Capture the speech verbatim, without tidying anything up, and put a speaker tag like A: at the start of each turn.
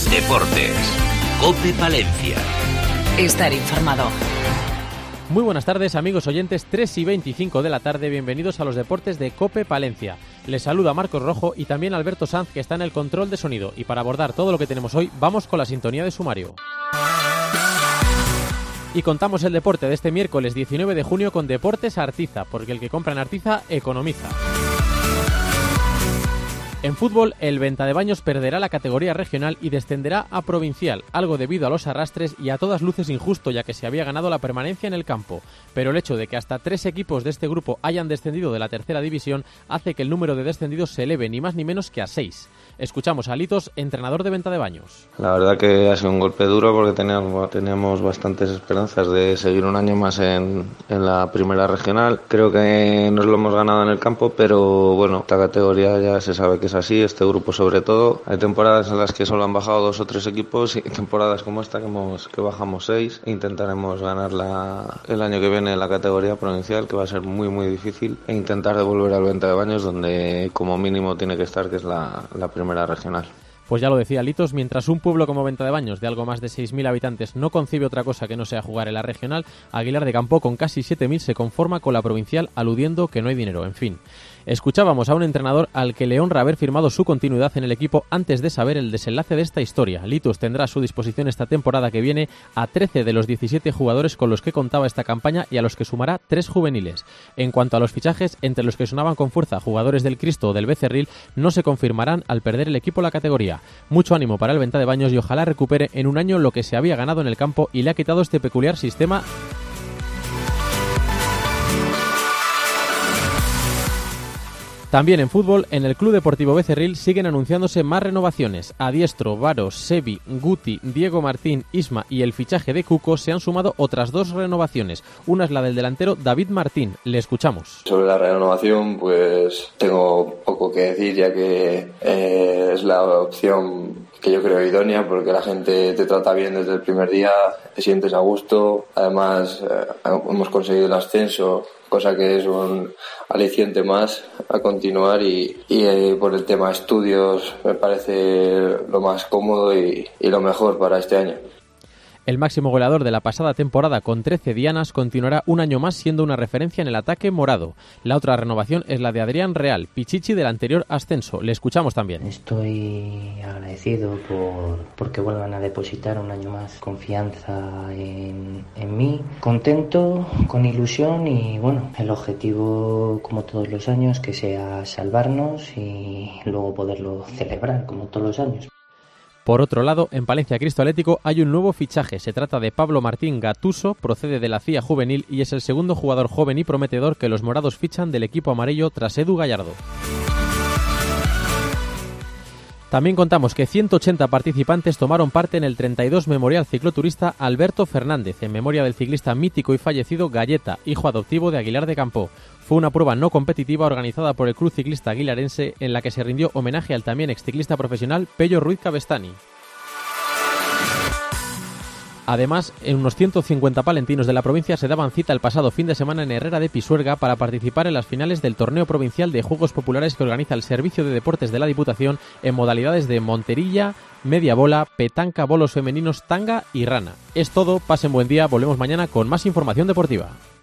A: Deportes. COPE Palencia.
B: Estar informado.
C: Muy buenas tardes, amigos oyentes, tres y veinticinco de la tarde, bienvenidos a los deportes de COPE Palencia. Les saluda Marcos Rojo y también Alberto Sanz, que está en el control de sonido. Y para abordar todo lo que tenemos hoy, vamos con la sintonía de sumario. Y contamos el deporte de este miércoles diecinueve de junio con Deportes Artiza, porque el que compra en Artiza economiza. En fútbol, el Ventadebaños perderá la categoría regional y descenderá a provincial, algo debido a los arrastres y a todas luces injusto, ya que se había ganado la permanencia en el campo. Pero el hecho de que hasta tres equipos de este grupo hayan descendido de la tercera división hace que el número de descendidos se eleve ni más ni menos que a seis. Escuchamos a Litos, entrenador de Ventadebaños.
D: La verdad que ha sido un golpe duro porque teníamos, teníamos bastantes esperanzas de seguir un año más en, en la primera regional. Creo que nos lo hemos ganado en el campo, pero bueno, esta categoría ya se sabe que es así, este grupo sobre todo. Hay temporadas en las que solo han bajado dos o tres equipos y temporadas como esta que, hemos, que bajamos seis. Intentaremos ganar la, el año que viene la categoría provincial, que va a ser muy muy difícil, e intentar devolver al Ventadebaños donde como mínimo tiene que estar, que es la, la primera regional.
C: Pues ya lo decía Litos, mientras un pueblo como Ventadebaños, de algo más de seis mil habitantes, no concibe otra cosa que no sea jugar en la regional, Aguilar de Campo, con casi siete mil, se conforma con la provincial, aludiendo que no hay dinero. En fin, escuchábamos a un entrenador al que le honra haber firmado su continuidad en el equipo antes de saber el desenlace de esta historia. Litos tendrá a su disposición esta temporada que viene a trece de los diecisiete jugadores con los que contaba esta campaña y a los que sumará tres juveniles. En cuanto a los fichajes, entre los que sonaban con fuerza jugadores del Cristo o del Becerril, no se confirmarán al perder el equipo la categoría. Mucho ánimo para el Ventadebaños y ojalá recupere en un año lo que se había ganado en el campo y le ha quitado este peculiar sistema. También en fútbol, en el Club Deportivo Becerril siguen anunciándose más renovaciones. A Diestro, Varos, Sevi, Guti, Diego Martín, Isma y el fichaje de Cuco se han sumado otras dos renovaciones. Una es la del delantero David Martín. Le escuchamos.
E: Sobre la renovación, pues tengo poco que decir, ya que eh, es la opción que yo creo idónea, porque la gente te trata bien desde el primer día, te sientes a gusto. Además, eh, hemos conseguido el ascenso, cosa que es un aliciente más a continuar, y, y eh, por el tema estudios me parece lo más cómodo y, y lo mejor para este año.
C: El máximo goleador de la pasada temporada con trece dianas continuará un año más siendo una referencia en el ataque morado. La otra renovación es la de Adrián Real, pichichi del anterior ascenso. Le escuchamos también.
F: Estoy agradecido por porque vuelvan a depositar un año más confianza en, en mí. Contento, con ilusión y bueno, el objetivo como todos los años que sea salvarnos y luego poderlo celebrar como todos los años.
C: Por otro lado, en Palencia Cristo Atlético hay un nuevo fichaje. Se trata de Pablo Martín Gatuso, procede de la C I A Juvenil y es el segundo jugador joven y prometedor que los morados fichan del equipo amarillo tras Edu Gallardo. También contamos que ciento ochenta participantes tomaron parte en el treinta y dos Memorial Cicloturista Alberto Fernández, en memoria del ciclista mítico y fallecido Galleta, hijo adoptivo de Aguilar de Campo. Fue una prueba no competitiva organizada por el Club Ciclista Aguilarense en la que se rindió homenaje al también exciclista profesional Pello Ruiz Cabestany. Además, en unos ciento cincuenta palentinos de la provincia se daban cita el pasado fin de semana en Herrera de Pisuerga para participar en las finales del torneo provincial de Juegos Populares que organiza el Servicio de Deportes de la Diputación en modalidades de monterilla, media bola, petanca, bolos femeninos, tanga y rana. Es todo, pasen buen día, volvemos mañana con más información deportiva.